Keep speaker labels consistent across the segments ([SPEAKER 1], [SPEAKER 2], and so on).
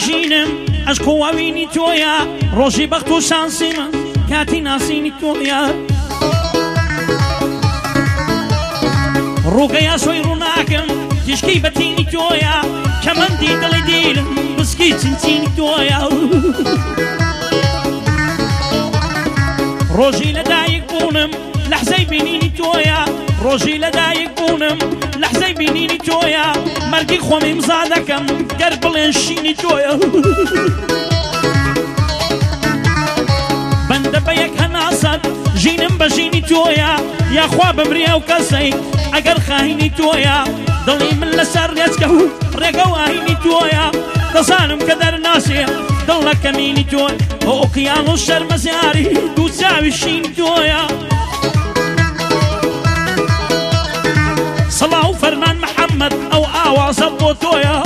[SPEAKER 1] ژینم ئەشکۆوینی تۆیە ڕۆژی بەخت و شانسی من کاتی ناسینی تۆیە ڕووگەیا سۆی ڕووناکەم تیشکی بەتینی تۆیە کەمەندی دڵی دیلم بسکی چنچینی تۆیە ڕۆژی لەدایک بوونم لەحزەی بینینی تۆیە ڕۆژی لەدایک بوونم لەحزەی بینینی تۆیە مەرگی خۆم ئیمزا دەکەم گەر بڵێن شینی تۆیە بەندە بە یەک هەناسەت ژینم بە ژینی تۆیە یاخوا بمرێ و کەسەی ئەگەر خاینی تۆیە دڵی من لەسەر لێچکە و ڕێگە واهینی تۆیە دەزانم کە دەرناسێ دڵ لە کەمینی تۆی ئۆقیان و شەرمەزیاری دوو چاوی شینی تۆیە سەڵاو فەرمان محەممەد ئەو ئاوازە بۆ تۆیە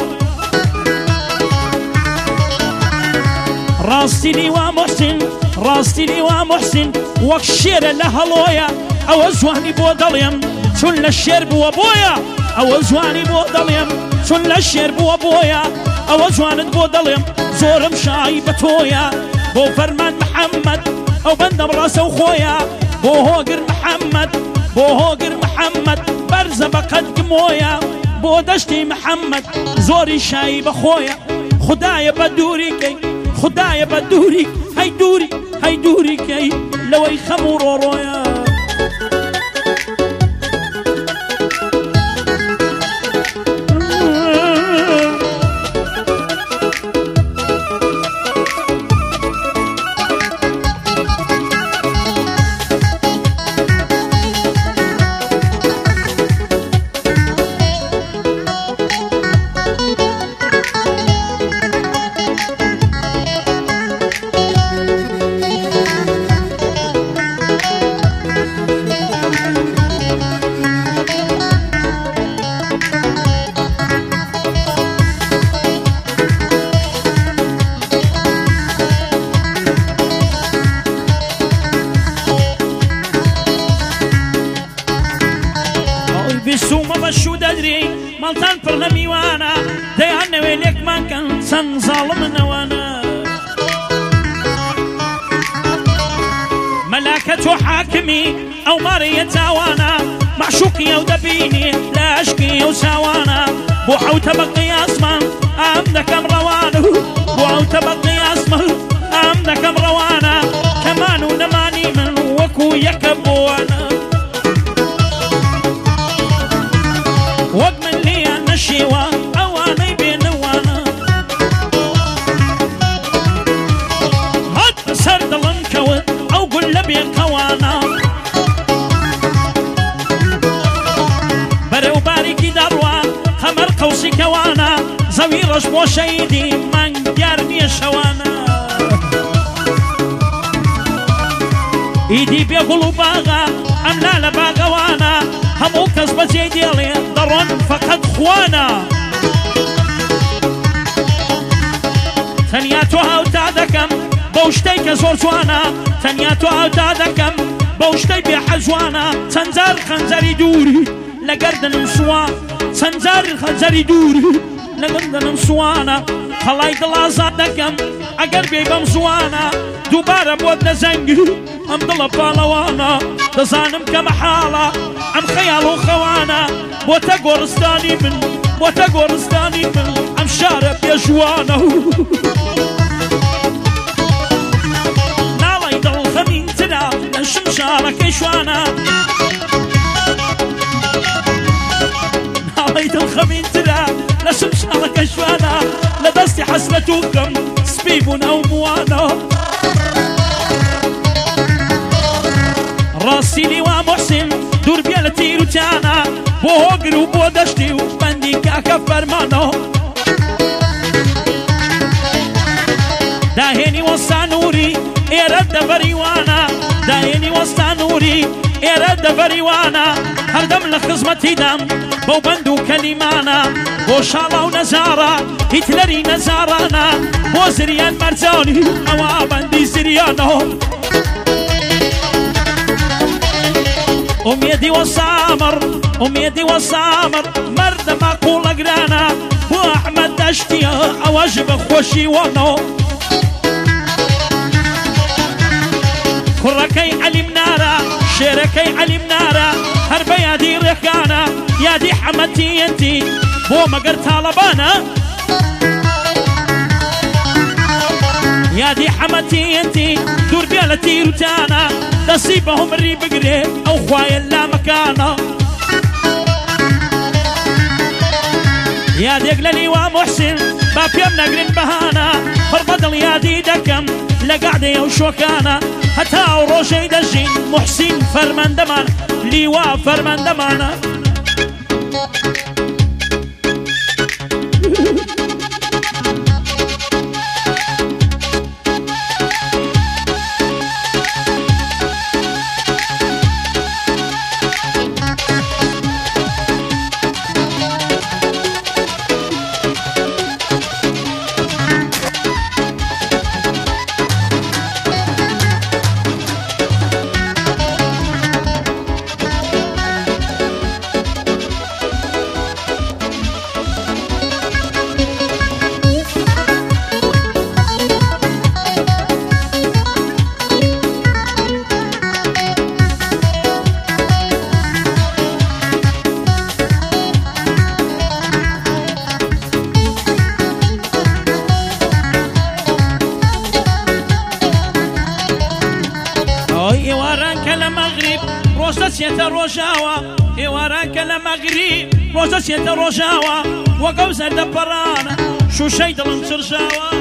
[SPEAKER 1] ڕاستی لیوا محسن ڕاستی لیوا محسن وەک شێرە لە هەڵۆیە ئەوە جوانی بۆ دەڵێم چون لە شێر بووە بۆیە ئەوە جوانی بۆ دەڵێم چون لە شێر بووە بۆیە ئەوە جوانت بۆ دەڵێم زۆرم شایی بە تۆیە بۆ فەرمان محەممەد ئەو بەندەم ڕاستە و خۆیە بۆ هۆگر محەممەد بۆ هۆگر محەممەد بەرزە بە قەد گمۆیە بۆ دەشتی محەممەد زۆری شایی بەخۆیە خدایە بە دووریکەی خدایە بە دووری هەی دووری هەی دووریکەی لەوەی خەم و ڕۆڕۆیە بسومە بەشوو دەدرێ ماڵتان پڕ لە میوانە دەیان نەوێ لێکمان کەن چەند زاڵمنەوانە مەلاکە تۆ حاکمی ئەو مارەیە چاوانە معشوقی ئەو دەبینی لە عشقی ئەو چاوانە بۆ حەوتە بەقی ئاسمان ئام دەکەم ڕەوانە بۆ حەوتە بەقی ئاسمان ئام دەکەم ڕەوانە کەمان و نەمانی من وەکو یەکە بۆوانە وەک من لێیان نەشێوە ئەوانەی بێنەوانە هەت بەسەر دڵم کەوت ئەو گول لە بێقەوانە بەرەو باریکی دەڕوا هەمەر قەوسی کەوانە زەوی ڕەش بۆ شەیدی مانگ دیار نییە شەوانە ئیدی بێگوڵ و باغا ئەملا لە باغەوانە هەموو کەس بەجێ دێڵێ دەڕۆن فەقەت خوانە تەنیا تۆ هاوتا دەکەم بەو شتەی کە زۆر جوانە تەنیا تۆ هاوتا دەکەم بەو شتەی بێحەجوانە چەند جار خەنجەری دووری لە گەردنم سوان چەند جار خەنجەری دووری لە گەردنم سوانە هەڵای دڵ ئازاد دەکەم ئەگەر بێ بەم زوانە دووبارە بۆت نەزەنگی ئەم دڵە پاڵەوانە دەزانم کە مەحاڵە ئەم خەیاڵ و خەوانە بۆتە گۆڕستانی من بۆتە گۆڕستانی من ئەم شارە پێشوانە ناڵی دڵ خەمینترا لە شم شارەکەی شوانە ناڵی دڵ خەمینترا لە شم شارەکەی شوانە لە دەستی حەسرەت و غەم سپی بوون ئەو موانە ڕاستی لیوا محسن دوور بێ لە تیر و تیانە بۆ هۆگر و بۆ دەشتی و بەندی کاکە فەرمانە داهێنی وەستا نووری ئێرە دەبەریوانە داهێنی وەستا نووری ئێرە دەبەریوانە هەردەم لە خزمەتیدام بەو بەند و کەلیمانە بۆ شاڵا و نەزارە هیتلەری نەزارانە بۆ زریان مەرجانی ئەوە بەندی زریانە ئومێدی وەسامر ئومێدی وەسامر مەردە ماقوڵە گرانە بۆ ئەحمەد باشتيا أواجب خوشي وانو كركي علم نارا شيركي علم نارا هرب يادي ركانا يادي حمتي انتي بو مقر طالبانا يادي حمتي انتي دور بيالتي روتانا نصيبهم الري بقري او خوايا لا مكانا يا دقلني ومحسن بابيم نقرن بهانا فربدل يادي دكم لقعدي وشوكانا هتا وروشي دجين محسن فرمان دمان ليوا فرمان دمانا سيت الرجاوة إيوارك لمغرب روزا سيت الرجاوة وقوزة دبرانا شو شيد الانترجاوة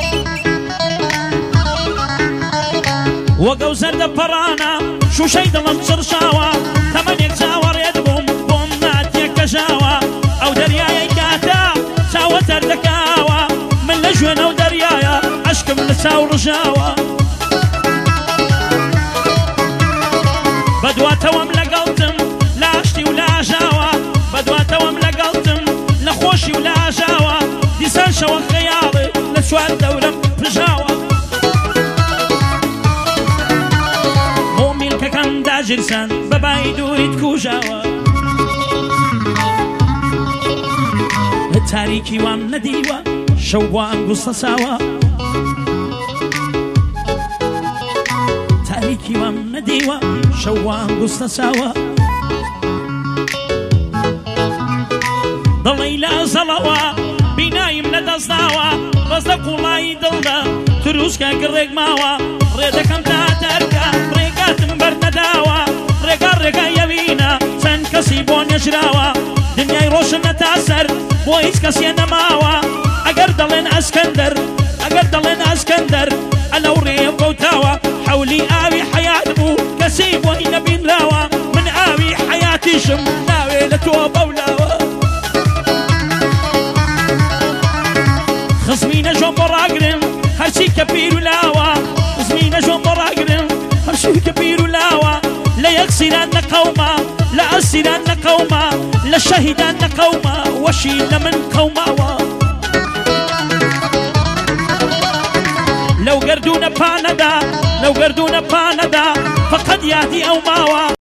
[SPEAKER 1] وقوزة دبرانا شو شيد الانترجاوة ثمانية تاور يدبهم بومات يكجاوة أو دريايا كاتا تاوة تردكاوة من لجوين أو دريايا أشكم لساو رجاوة بدواتا وملا قلتم لا عشتي ولا جاوة بدواتا وملا قلتم لا خوشي ولا جاوة ديسان شوا خيالي لشوال دولم بجاوة مومي الككم دا جرسان باباي دوري تكو جاوة التاريكي وام نديوة شوان قصة ساوة تاريكي وام نديوة شوان قصة ساوة ضلي لا زلوة بنايم ندزناوة رزق الله دلدا تروسكا قرق ماوة ريدكم تاتركا ريقات مبرد داوة ريقا يبينا سنكسيبون يجراوة دنياي روشن نتاثر بويس كسي نماوة اقر دلين اسكندر انا وريم قوتاوة حولي آوي حياة بو كسيب وين بين لاوة من آوي حياتي شم ناوي لتوبة ولاوة خصمينا جون براقرم هرشي كبير ولاوة خصمينا جون براقرم هرشي كبير ولاوة لا يغسلن قوما لا أسلن قوما لا شهدن قوما وشيل من قوما لو قردونا باندا فقد ياتي أو ماوا